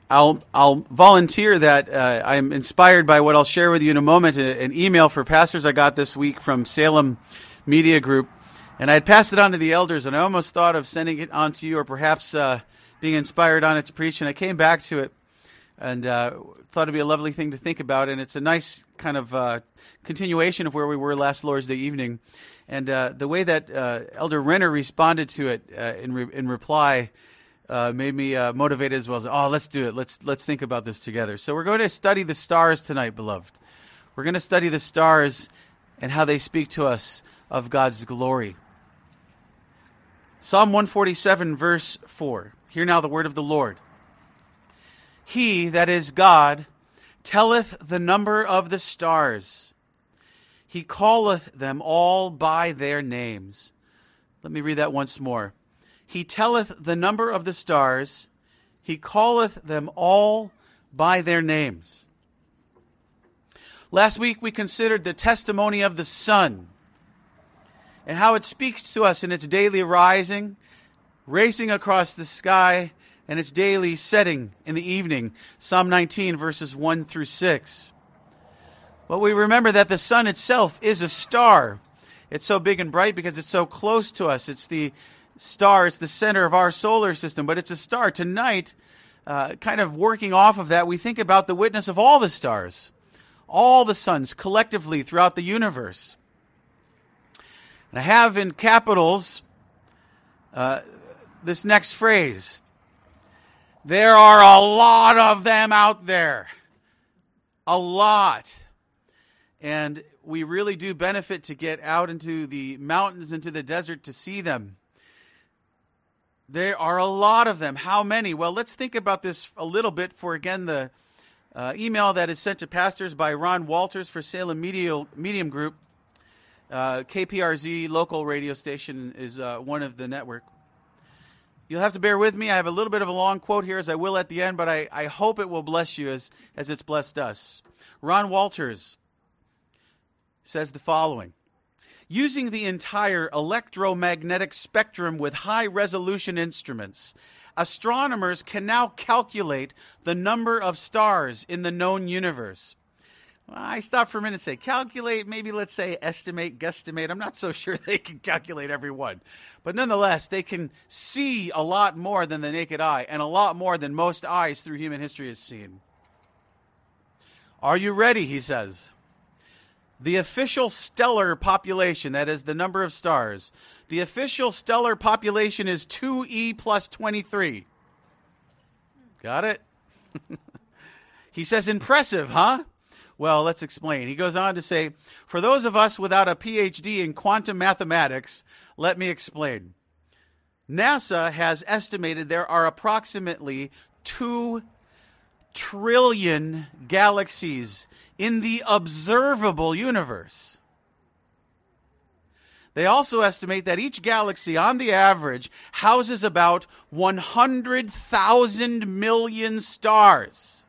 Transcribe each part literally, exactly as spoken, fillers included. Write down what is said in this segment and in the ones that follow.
I'll I'll volunteer that uh, I'm inspired by what I'll share with you in a moment. A, an email for pastors I got this week from Salem Media Group, and I had passed it on to the elders, and I almost thought of sending it on to you, or perhaps uh, being inspired on it to preach. And I came back to it and uh, thought it'd be a lovely thing to think about. And it's a nice kind of uh, continuation of where we were last Lord's Day evening. And uh, the way that uh, Elder Renner responded to it uh, in re- in reply uh, made me uh, motivated as well. As, oh, let's do it. Let's let's think about this together. So we're going to study the stars tonight, beloved. We're going to study the stars and how they speak to us of God's glory. Psalm one forty-seven, verse four. Hear now the word of the Lord. He, that is God, telleth the number of the stars. He calleth them all by their names. Let me read that once more. He telleth the number of the stars. He calleth them all by their names. Last week we considered the testimony of the sun and how it speaks to us in its daily rising, racing across the sky, and its daily setting in the evening. Psalm nineteen, verses one through six. But we remember that the sun itself is a star. It's so big and bright because it's so close to us. It's the star, it's the center of our solar system, but it's a star. Tonight, uh, kind of working off of that, we think about the witness of all the stars, all the suns collectively throughout the universe. And I have in capitals uh, this next phrase. There are a lot of them out there. A lot. And we really do benefit to get out into the mountains, into the desert to see them. There are a lot of them. How many? Well, let's think about this a little bit for, again, the uh, email that is sent to pastors by Ron Walters for Salem Media, Medium Group. Uh, K P R Z local radio station is uh, one of the network. You'll have to bear with me. I have a little bit of a long quote here, as I will at the end, but I, I hope it will bless you as, as it's blessed us. Ron Walters says the following. Using the entire electromagnetic spectrum with high-resolution instruments, astronomers can now calculate the number of stars in the known universe. Well, I stopped for a minute and say, calculate, maybe let's say estimate, guesstimate. I'm not so sure they can calculate every one. But nonetheless, they can see a lot more than the naked eye, and a lot more than most eyes through human history has seen. Are you ready, he says. The official stellar population, that is the number of stars, the official stellar population is two E plus twenty-three. Got it? He says, impressive, huh? Well, let's explain. He goes on to say, for those of us without a P H D in quantum mathematics, let me explain. NASA has estimated there are approximately two trillion galaxies in the observable universe. They also estimate that each galaxy, on the average, houses about one hundred thousand million stars.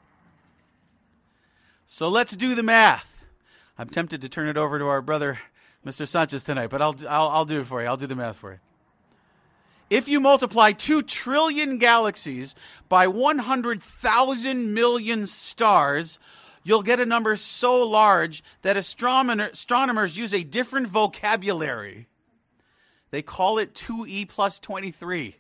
So let's do the math. I'm tempted to turn it over to our brother, Mister Sanchez, tonight, but I'll, I'll, I'll do it for you. I'll do the math for you. If you multiply two trillion galaxies by one hundred thousand million stars, you'll get a number so large that astronomer, astronomers use a different vocabulary. They call it two E plus twenty-three.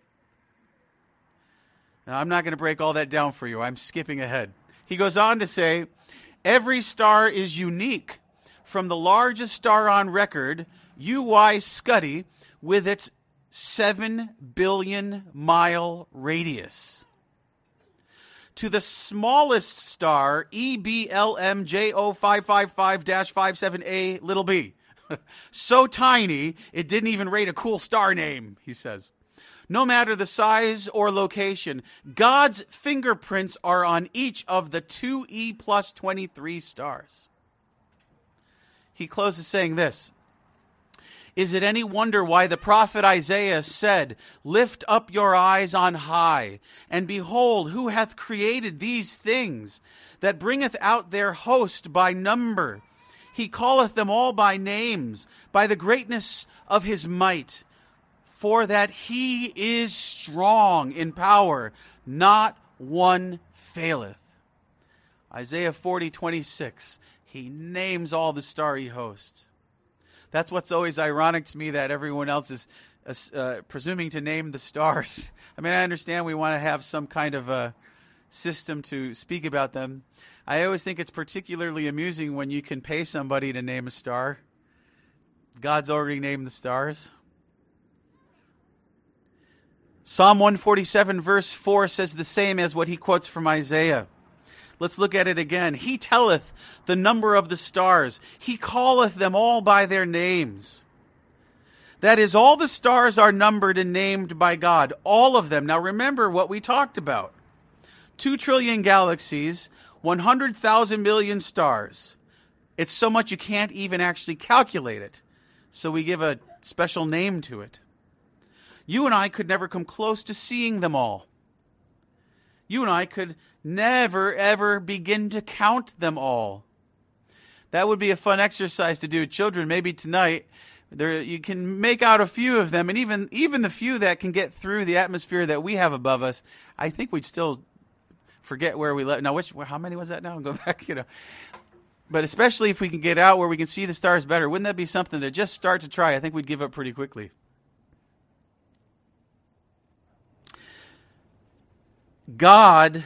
Now, I'm not going to break all that down for you. I'm skipping ahead. He goes on to say, every star is unique, from the largest star on record, U Y Scuti, with its seven billion mile radius, to the smallest star, E B L M J O five five five dash fifty-seven A little b. So tiny, it didn't even rate a cool star name, he says. No matter the size or location, God's fingerprints are on each of the two E plus twenty-three stars. He closes saying this. Is it any wonder why the prophet Isaiah said, lift up your eyes on high, and behold, who hath created these things, that bringeth out their host by number? He calleth them all by names, by the greatness of his might. For that he is strong in power, not one faileth. Isaiah forty twenty-six, he names all the starry host. That's what's always ironic to me, that everyone else is uh, presuming to name the stars. I mean, I understand we want to have some kind of a system to speak about them. I always think it's particularly amusing when you can pay somebody to name a star. God's already named the stars. Psalm one forty-seven verse four says the same as what he quotes from Isaiah. Let's look at it again. He telleth the number of the stars. He calleth them all by their names. That is, all the stars are numbered and named by God. All of them. Now remember what we talked about. Two trillion galaxies, one hundred thousand million stars. It's so much you can't even actually calculate it. So we give a special name to it. You and I could never come close to seeing them all. You and I could never, ever begin to count them all. That would be a fun exercise to do with children. Maybe tonight, there you can make out a few of them, and even even the few that can get through the atmosphere that we have above us, I think we'd still forget where we left. Now, which how many was that now? Go back, you know. But especially if we can get out where we can see the stars better, wouldn't that be something to just start to try? I think we'd give up pretty quickly. God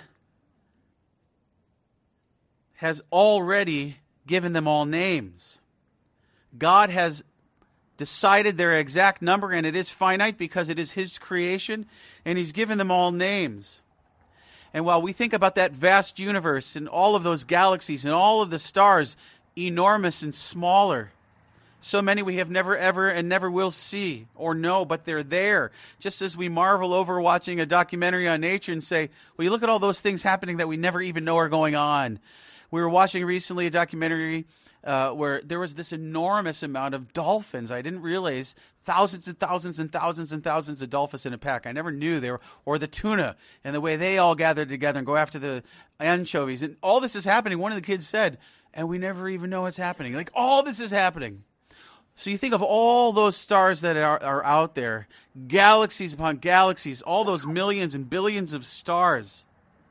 has already given them all names. God has decided their exact number, and it is finite because it is His creation, and He's given them all names. And while we think about that vast universe and all of those galaxies and all of the stars, enormous and smaller, so many we have never, ever, and never will see or know, but they're there. Just as we marvel over watching a documentary on nature and say, well, you look at all those things happening that we never even know are going on. We were watching recently a documentary uh, where there was this enormous amount of dolphins. I didn't realize thousands and thousands and thousands and thousands of dolphins in a pack. I never knew they were, or the tuna, and the way they all gathered together and go after the anchovies. And all this is happening. One of the kids said, and we never even know what's happening. Like, all this is happening. So you think of all those stars that are, are out there, galaxies upon galaxies, all those millions and billions of stars.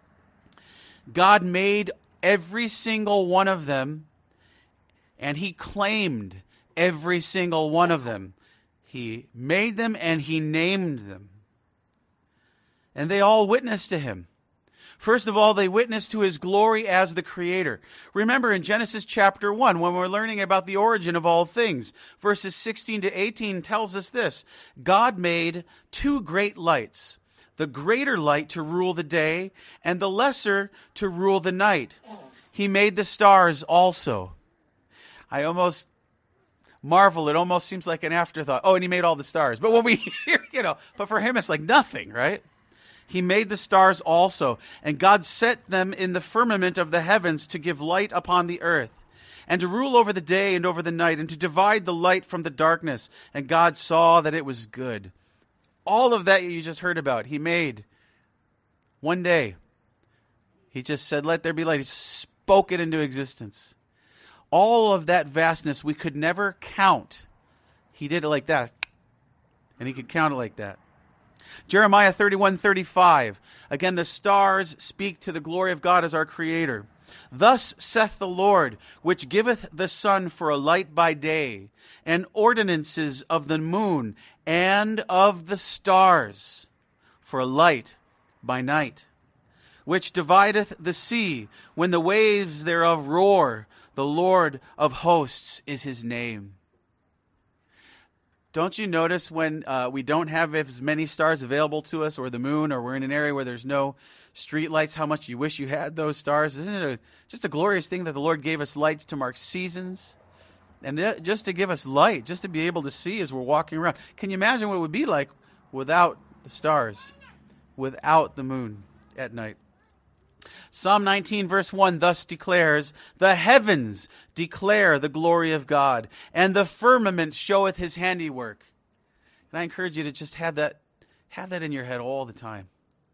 God made every single one of them, and He claimed every single one of them. He made them and He named them. And they all witnessed to Him. First of all, they witnessed to His glory as the Creator. Remember in Genesis chapter one, when we're learning about the origin of all things, verses sixteen to eighteen tells us this. God made two great lights, the greater light to rule the day, and the lesser to rule the night. He made the stars also. I almost marvel. It almost seems like an afterthought. Oh, and He made all the stars. But when we hear, you know, but for Him it's like nothing, right? He made the stars also, and God set them in the firmament of the heavens to give light upon the earth, and to rule over the day and over the night, and to divide the light from the darkness. And God saw that it was good. All of that you just heard about, He made one day. He just said, let there be light. He spoke it into existence. All of that vastness we could never count. He did it like that, and He could count it like that. Jeremiah thirty-one thirty-five. Again, the stars speak to the glory of God as our Creator. Thus saith the Lord, which giveth the sun for a light by day, and ordinances of the moon and of the stars for a light by night, which divideth the sea when the waves thereof roar. The Lord of hosts is His name. Don't you notice when uh, we don't have as many stars available to us, or the moon, or we're in an area where there's no street lights, how much you wish you had those stars? Isn't it a, just a glorious thing that the Lord gave us lights to mark seasons? And just to give us light, just to be able to see as we're walking around. Can you imagine what it would be like without the stars, without the moon at night? Psalm nineteen verse one thus declares, the heavens declare the glory of God, and the firmament showeth His handiwork. And I encourage you to just have that, have that in your head all the time.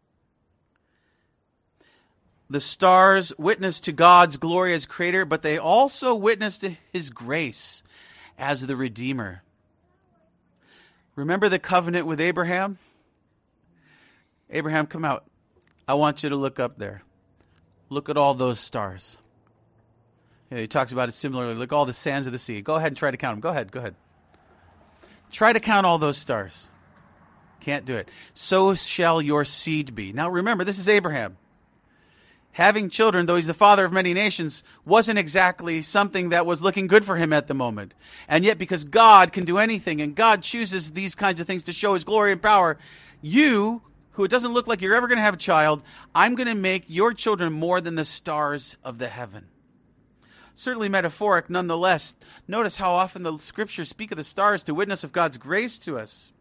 The stars witness to God's glory as Creator, but they also witness to His grace as the Redeemer. Remember the covenant with Abraham? Abraham, come out. I want you to look up there. Look at all those stars. You know, he talks about it similarly. Look at all the sands of the sea. Go ahead and try to count them. Go ahead, go ahead. Try to count all those stars. Can't do it. So shall your seed be. Now remember, this is Abraham. Having children, though he's the father of many nations, wasn't exactly something that was looking good for him at the moment. And yet, because God can do anything, and God chooses these kinds of things to show his glory and power, you, who it doesn't look like you're ever going to have a child, I'm going to make your children more than the stars of the heaven. Certainly metaphoric, nonetheless. Notice how often the scriptures speak of the stars to witness of God's grace to us.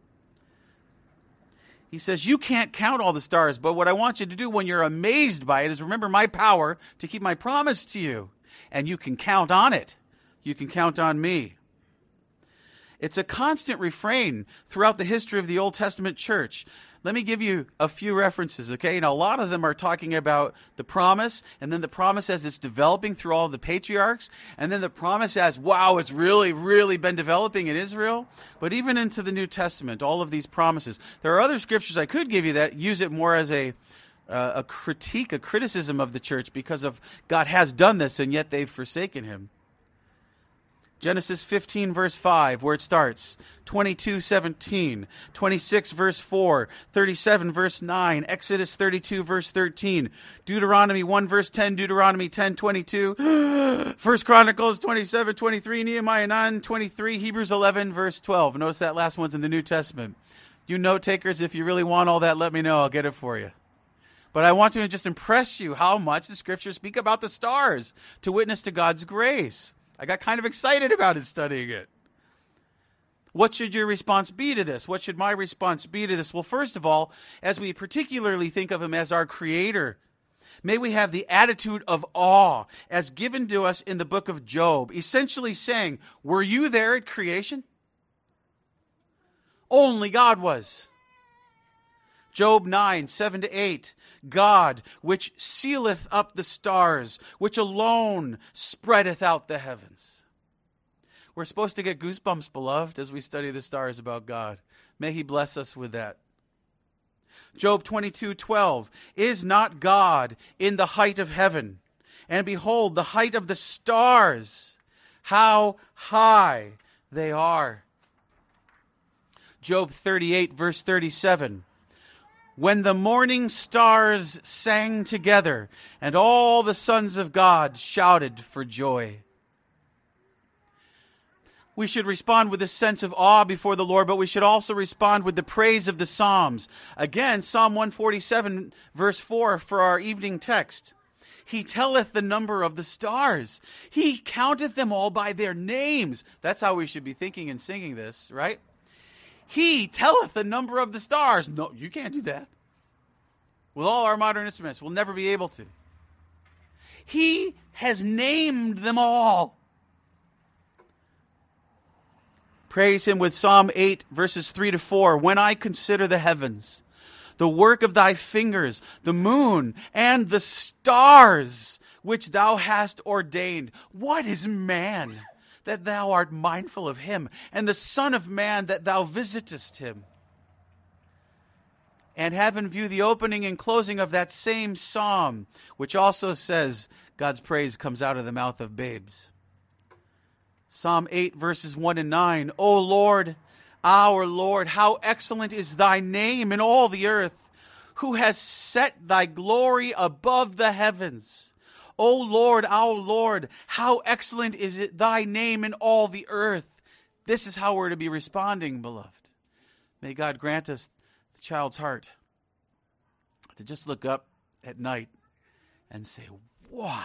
He says, you can't count all the stars, but what I want you to do when you're amazed by it is remember my power to keep my promise to you. And you can count on it. You can count on me. It's a constant refrain throughout the history of the Old Testament church. Let me give you a few references, okay? And a lot of them are talking about the promise, and then the promise as it's developing through all the patriarchs, and then the promise as, wow, it's really, really been developing in Israel. But even into the New Testament, all of these promises. There are other scriptures I could give you that use it more as a, uh, a critique, a criticism of the church because of God has done this, and yet they've forsaken him. Genesis fifteen, verse five, where it starts. twenty-two, seventeen. twenty-six, verse four. thirty-seven, verse nine. Exodus thirty-two, verse thirteen. Deuteronomy one, verse ten. Deuteronomy ten, twenty-two. First Chronicles twenty-seven, twenty-three. Nehemiah nine, twenty-three. Hebrews eleven, verse twelve. Notice that last one's in the New Testament. You note takers, if you really want all that, let me know. I'll get it for you. But I want to just impress you how much the scriptures speak about the stars to witness to God's grace. I got kind of excited about it studying it. What should your response be to this? What should my response be to this? Well, first of all, as we particularly think of him as our creator, may we have the attitude of awe as given to us in the book of Job, essentially saying, were you there at creation? Only God was. Job nine, seven to eight. God, which sealeth up the stars, which alone spreadeth out the heavens. We're supposed to get goosebumps, beloved, as we study the stars about God. May he bless us with that. Job twenty-two, twelve. Is not God in the height of heaven? And behold, the height of the stars, how high they are. Job thirty-eight, verse thirty-seven. When the morning stars sang together, and all the sons of God shouted for joy. We should respond with a sense of awe before the Lord, but we should also respond with the praise of the Psalms. Again, Psalm one forty-seven, verse four, for our evening text. He telleth the number of the stars. He counteth them all by their names. That's how we should be thinking and singing this, right? He telleth the number of the stars. No, you can't do that. With all our modern instruments, we'll never be able to. He has named them all. Praise him with Psalm eight, verses three to four. When I consider the heavens, the work of thy fingers, the moon and the stars which thou hast ordained. What is man that thou art mindful of him, and the Son of Man that thou visitest him? And have in view the opening and closing of that same psalm, which also says God's praise comes out of the mouth of babes. Psalm eight, verses one and nine. O Lord, our Lord, how excellent is thy name in all the earth, who has set thy glory above the heavens. O Lord, our Lord, how excellent is it thy name in all the earth. This is how we're to be responding, beloved. May God grant us the child's heart to just look up at night and say, wow.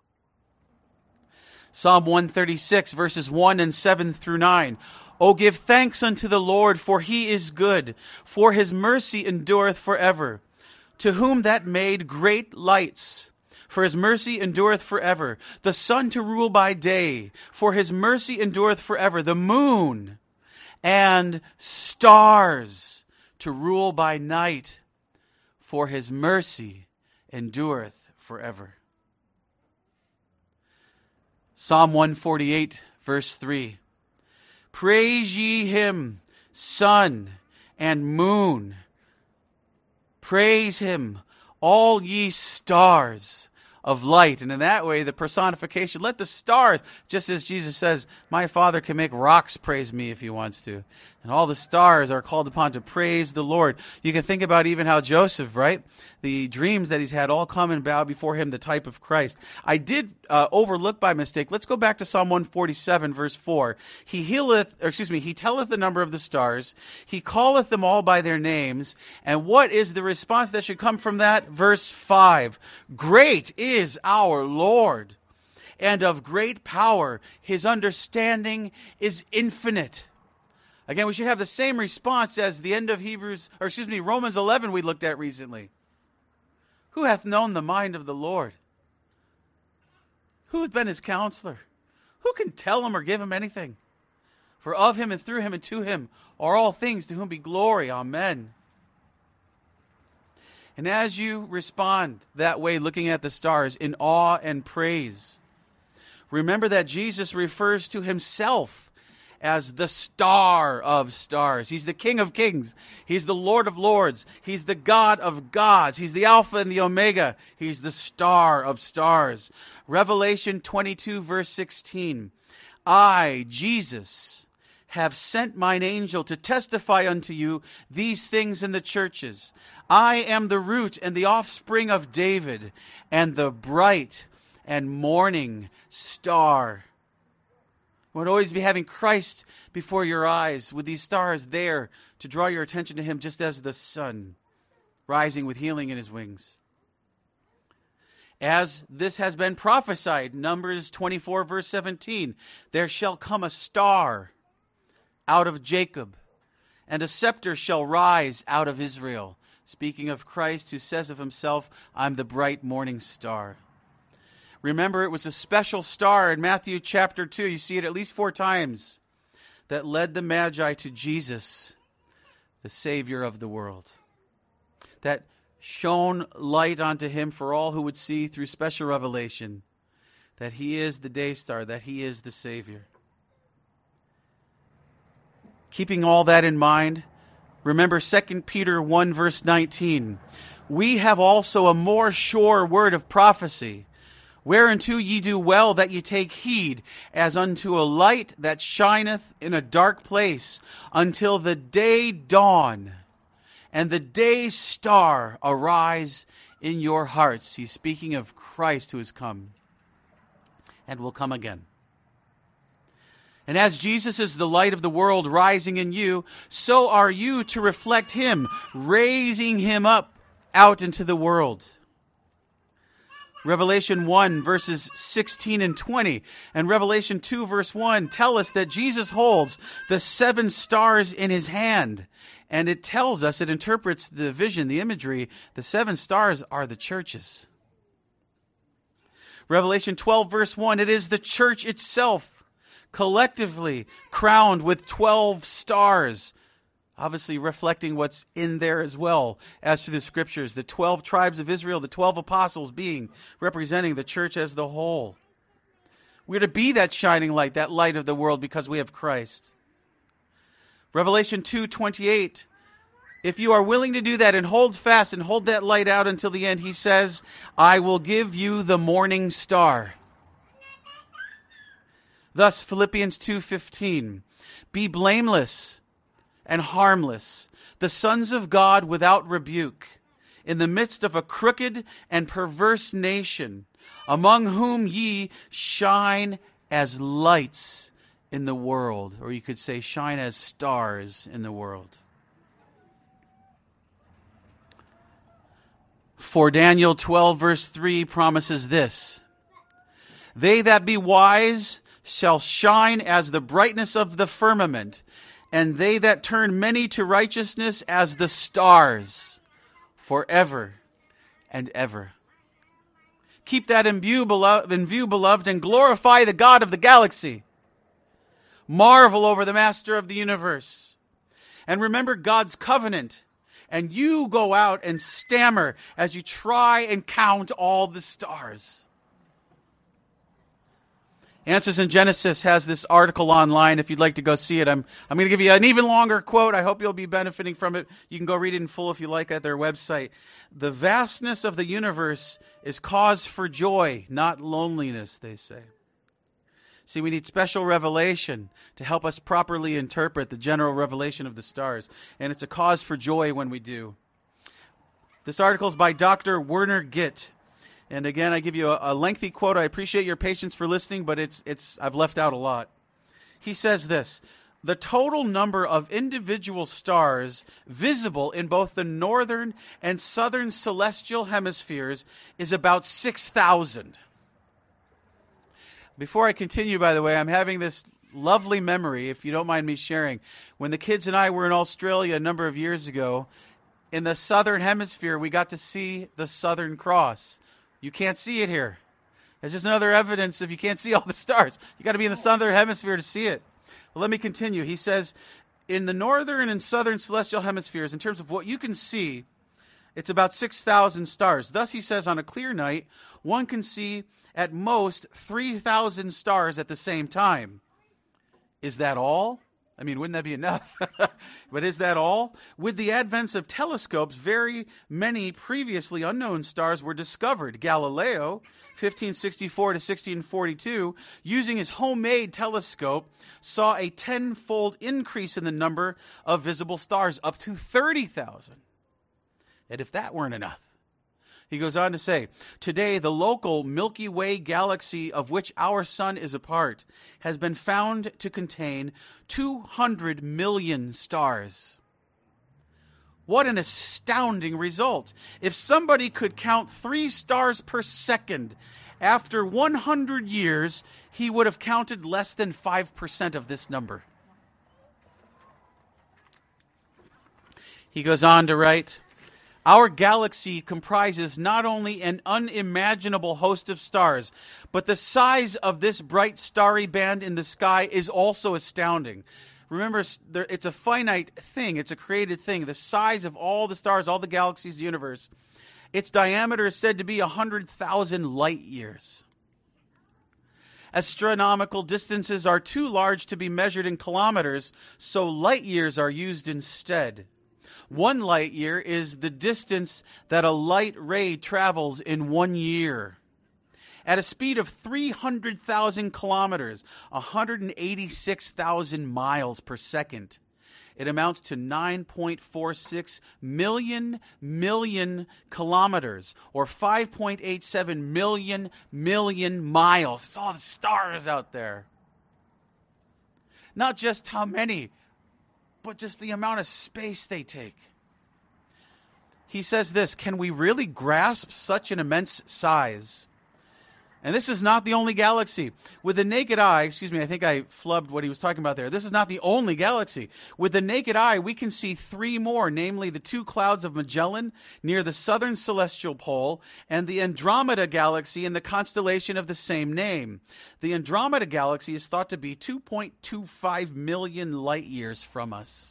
Psalm one thirty-six, verses one and seven through nine. O give thanks unto the Lord, for he is good, for his mercy endureth forever. To whom that made great lights, for his mercy endureth forever. The sun to rule by day, for his mercy endureth forever. The moon and stars to rule by night, for his mercy endureth forever. Psalm one forty-eight, verse three. Praise ye him, sun and moon. Praise him, all ye stars of light. And in that way, the personification, let the stars, just as Jesus says, my Father can make rocks praise me if he wants to. And all the stars are called upon to praise the Lord. You can think about even how Joseph, right? The dreams that he's had all come and bow before him, the type of Christ. I did uh, overlook by mistake. Let's go back to Psalm one forty-seven, verse four. He healeth, or excuse me, he telleth the number of the stars. He calleth them all by their names. And what is the response that should come from that? Verse five. Great is our Lord, and of great power. His understanding is infinite. Again, we should have the same response as the end of Hebrews, or excuse me, Romans eleven we looked at recently. Who hath known the mind of the Lord? Who hath been his counselor? Who can tell him or give him anything? For of him and through him and to him are all things, to whom be glory. Amen. And as you respond that way, looking at the stars in awe and praise, remember that Jesus refers to himself as the star of stars. He's the King of kings. He's the Lord of lords. He's the God of gods. He's the Alpha and the Omega. He's the star of stars. Revelation twenty-two, verse sixteen. I, Jesus, have sent mine angel to testify unto you these things in the churches. I am the root and the offspring of David, and the bright and morning star. You would always be having Christ before your eyes, with these stars there to draw your attention to him, just as the sun rising with healing in his wings. As this has been prophesied, Numbers twenty-four, verse seventeen, there shall come a star out of Jacob, and a scepter shall rise out of Israel. Speaking of Christ, who says of himself, I'm the bright morning star. Remember, it was a special star in Matthew chapter two. You see it at least four times, that led the Magi to Jesus, the Savior of the world. That shone light onto him for all who would see through special revelation, that he is the day star, that he is the Savior. Keeping all that in mind, remember Second Peter one, verse nineteen. We have also a more sure word of prophecy, whereunto ye do well that ye take heed, as unto a light that shineth in a dark place, until the day dawn, and the day star arise in your hearts. He's speaking of Christ who has come and will come again. And as Jesus is the light of the world rising in you, so are you to reflect him, raising him up out into the world. Revelation one, verses sixteen and twenty, and Revelation two, verse one, tell us that Jesus holds the seven stars in his hand. And it tells us, it interprets the vision, the imagery, the seven stars are the churches. Revelation twelve, verse one, it is the church itself, collectively crowned with twelve stars. Obviously reflecting what's in there as well as to the scriptures. The twelve tribes of Israel, the twelve apostles being, representing the church as the whole. We're to be that shining light, that light of the world, because we have Christ. Revelation two twenty-eight. If you are willing to do that and hold fast and hold that light out until the end, he says, I will give you the morning star. Thus, Philippians two fifteen. Be blameless and harmless, the sons of God without rebuke, in the midst of a crooked and perverse nation, among whom ye shine as lights in the world. Or you could say shine as stars in the world. For Daniel twelve, verse three promises this. They that be wise shall shine as the brightness of the firmament, and they that turn many to righteousness as the stars, forever and ever. Keep that in view, beloved, in view, beloved, and glorify the God of the galaxy. Marvel over the Master of the universe. And remember God's covenant. And you go out and stammer as you try and count all the stars. Answers in Genesis has this article online. If you'd like to go see it, I'm I'm going to give you an even longer quote. I hope you'll be benefiting from it. You can go read it in full if you like at their website. The vastness of the universe is cause for joy, not loneliness, they say. See, we need special revelation to help us properly interpret the general revelation of the stars. And it's a cause for joy when we do. This article is by Doctor Werner Gitt. And again, I give you a, a lengthy quote. I appreciate your patience for listening, but it's it's I've left out a lot. He says this: the total number of individual stars visible in both the northern and southern celestial hemispheres is about six thousand. Before I continue, by the way, I'm having this lovely memory, if you don't mind me sharing. When the kids and I were in Australia a number of years ago, in the southern hemisphere, we got to see the Southern Cross. You can't see it here. It's just another evidence if you can't see all the stars. You got to be in the southern hemisphere to see it. Well, let me continue. He says, in the northern and southern celestial hemispheres, in terms of what you can see, it's about six thousand stars. Thus, he says, on a clear night, one can see at most three thousand stars at the same time. Is that all? I mean, wouldn't that be enough? But is that all? With the advent of telescopes, very many previously unknown stars were discovered. Galileo, fifteen sixty-four to sixteen forty-two, using his homemade telescope, saw a tenfold increase in the number of visible stars, up to thirty thousand. And if that weren't enough, he goes on to say, today the local Milky Way galaxy of which our sun is a part has been found to contain two hundred million stars. What an astounding result. If somebody could count three stars per second, after one hundred years, he would have counted less than five percent of this number. He goes on to write, our galaxy comprises not only an unimaginable host of stars, but the size of this bright starry band in the sky is also astounding. Remember, it's a finite thing. It's a created thing. The size of all the stars, all the galaxies, the universe, its diameter is said to be one hundred thousand light years. Astronomical distances are too large to be measured in kilometers, so light years are used instead. One light year is the distance that a light ray travels in one year. At a speed of three hundred thousand kilometers, one hundred eighty-six thousand miles per second, it amounts to nine point four six million million kilometers, or five point eight seven million million miles. It's all the stars out there. Not just how many, but just the amount of space they take. He says this, can we really grasp such an immense size? And this is not the only galaxy. With the naked eye, excuse me, I think I flubbed what he was talking about there. This is not the only galaxy. With the naked eye, we can see three more, namely the two clouds of Magellan near the southern celestial pole and the Andromeda galaxy in the constellation of the same name. The Andromeda galaxy is thought to be two point two five million light years from us.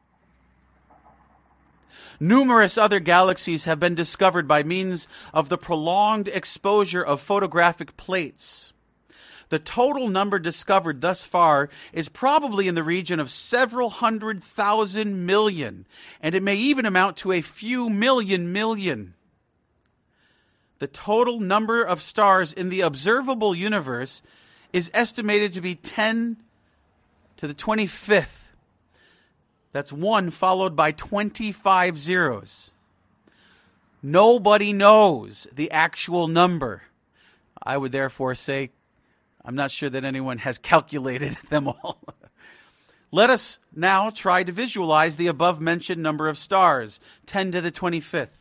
Numerous other galaxies have been discovered by means of the prolonged exposure of photographic plates. The total number discovered thus far is probably in the region of several hundred thousand million, and it may even amount to a few million million. The total number of stars in the observable universe is estimated to be ten to the twenty-fifth. That's one followed by twenty-five zeros. Nobody knows the actual number. I would therefore say, I'm not sure that anyone has calculated them all. Let us now try to visualize the above-mentioned number of stars, ten to the twenty-fifth.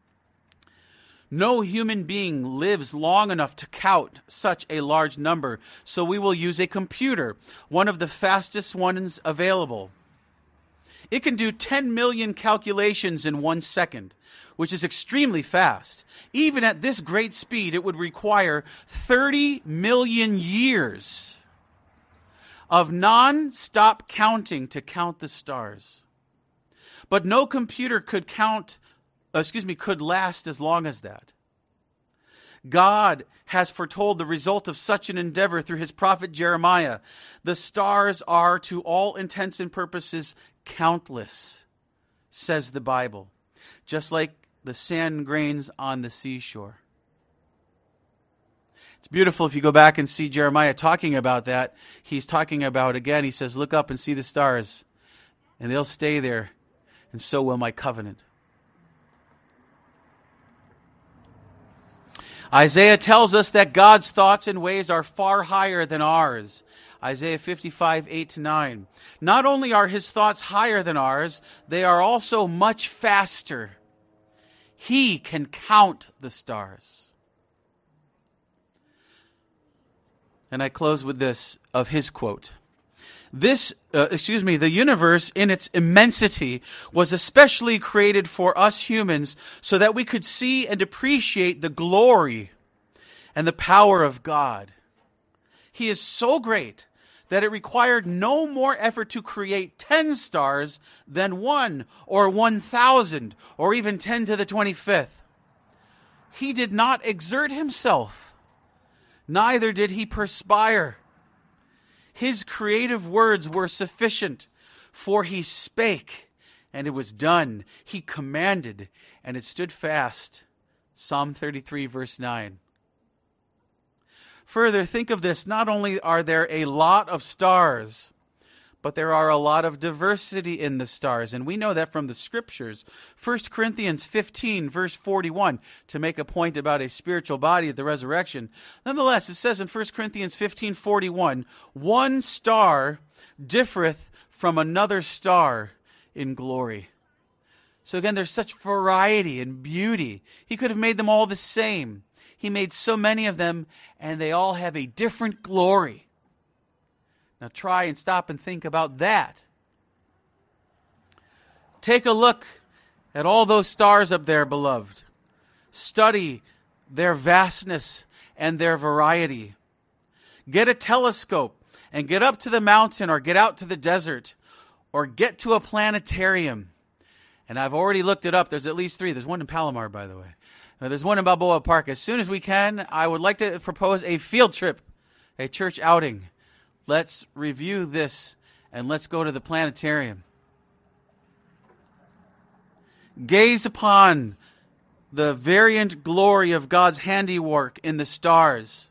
No human being lives long enough to count such a large number, so we will use a computer, one of the fastest ones available. It can do ten million calculations in one second, which is extremely fast. Even at this great speed, it would require thirty million years of non-stop counting to count the stars. But no computer could count, excuse me, could last as long as that. God has foretold the result of such an endeavor through his prophet Jeremiah. The stars are, to all intents and purposes, countless, says the Bible, just like the sand grains on the seashore. It's beautiful if you go back and see Jeremiah talking about that. He's talking about, again, he says, look up and see the stars, and they'll stay there, and so will my covenant. Isaiah tells us that God's thoughts and ways are far higher than ours. Isaiah fifty-five, eight to nine. Not only are his thoughts higher than ours, they are also much faster. He can count the stars. And I close with this of his quote. This, uh, excuse me, the universe in its immensity was especially created for us humans so that we could see and appreciate the glory and the power of God. He is so great that it required no more effort to create ten stars than one or one thousand or even ten to the twenty-fifth. He did not exert himself, neither did he perspire. His creative words were sufficient, for he spake, and it was done. He commanded, and it stood fast. Psalm thirty-three, verse nine. Further, think of this. Not only are there a lot of stars, but there are a lot of diversity in the stars. And we know that from the Scriptures. First Corinthians fifteen, verse forty-one, to make a point about a spiritual body at the resurrection. Nonetheless, it says in First Corinthians fifteen, forty-one, one star differeth from another star in glory. So again, there's such variety and beauty. He could have made them all the same. He made so many of them, and they all have a different glory. Now try and stop and think about that. Take a look at all those stars up there, beloved. Study their vastness and their variety. Get a telescope and get up to the mountain or get out to the desert or get to a planetarium. And I've already looked it up. There's at least three. There's one in Palomar, by the way. Now, there's one in Balboa Park. As soon as we can, I would like to propose a field trip, a church outing. Let's review this and let's go to the planetarium. Gaze upon the variant glory of God's handiwork in the stars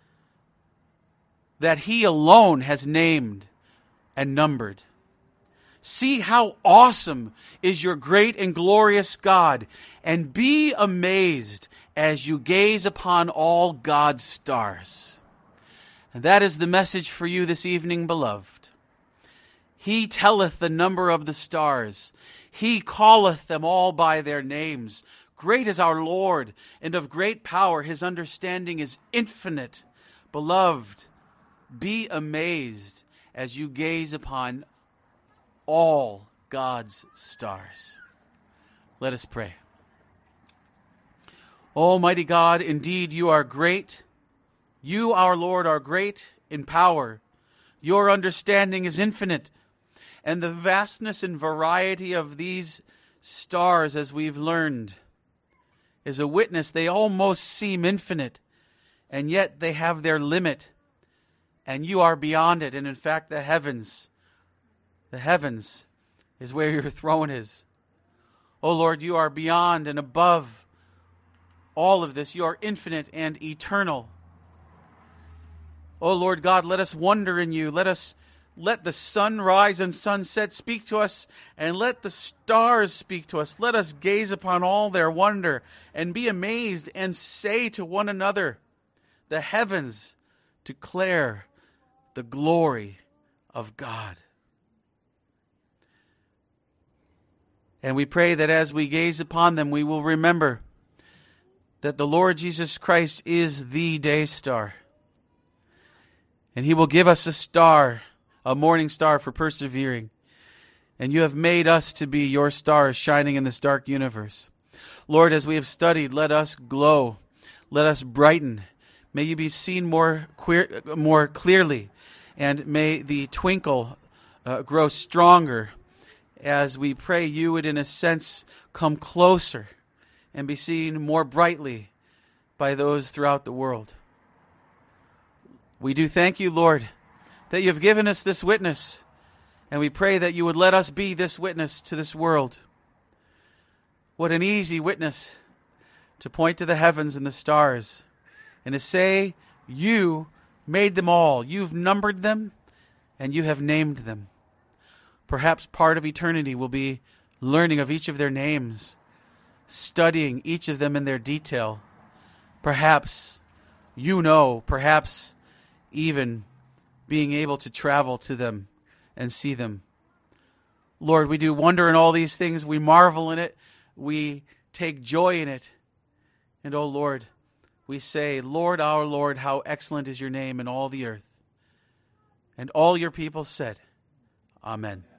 that He alone has named and numbered. See how awesome is your great and glorious God, and be amazed as you gaze upon all God's stars. And that is the message for you this evening, beloved. He telleth the number of the stars. He calleth them all by their names. Great is our Lord, and of great power. His understanding is infinite. Beloved, be amazed as you gaze upon all God's stars. Let us pray. Almighty God, indeed you are great. You, our Lord, are great in power. Your understanding is infinite. And the vastness and variety of these stars, as we've learned, is a witness. They almost seem infinite, and yet they have their limit. And you are beyond it. And in fact, the heavens, the heavens is where your throne is. Oh Lord, you are beyond and above all of this. You are infinite and eternal. Oh Lord God, let us wonder in you. Let us let the sunrise and sunset speak to us, and let the stars speak to us. Let us gaze upon all their wonder and be amazed and say to one another, the heavens declare the glory of God. And we pray that as we gaze upon them, we will remember that the Lord Jesus Christ is the day star. And He will give us a star, a morning star for persevering. And you have made us to be your stars shining in this dark universe. Lord, as we have studied, let us glow. Let us brighten. May you be seen more, queer, more clearly. And may the twinkle uh, grow stronger as we pray you would, in a sense, come closer and be seen more brightly by those throughout the world. We do thank you, Lord, that you have given us this witness, and we pray that you would let us be this witness to this world. What an easy witness to point to the heavens and the stars and to say, you made them all. You've numbered them and you have named them. Perhaps part of eternity will be learning of each of their names, studying each of them in their detail. Perhaps you know, perhaps even being able to travel to them and see them. Lord, we do wonder in all these things. We marvel in it. We take joy in it. And, oh Lord, we say, Lord, our Lord, how excellent is your name in all the earth. And all your people said, Amen.